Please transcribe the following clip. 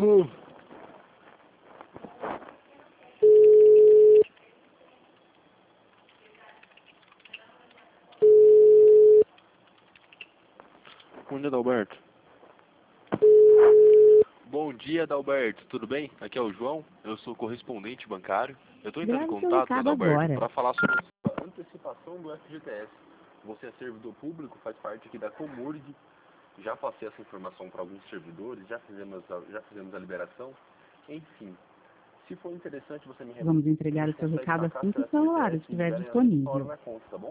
Bom dia, Adalberto. Bom dia, Adalberto. Tudo bem? Aqui é o João. Eu sou correspondente bancário. Eu estou entrando em Grave seu contato, recado Adalberto, agora. para falar sobre a sua antecipação do FGTS. Você é servidor público, faz parte aqui da Comurg. Já passei essa informação para alguns servidores, já fizemos a liberação. Enfim, se for interessante, você me Vamos entregar o seu consegue recado marcar assim que seu o celular FGTS e estiver liberem a hora disponível. na conta, tá bom?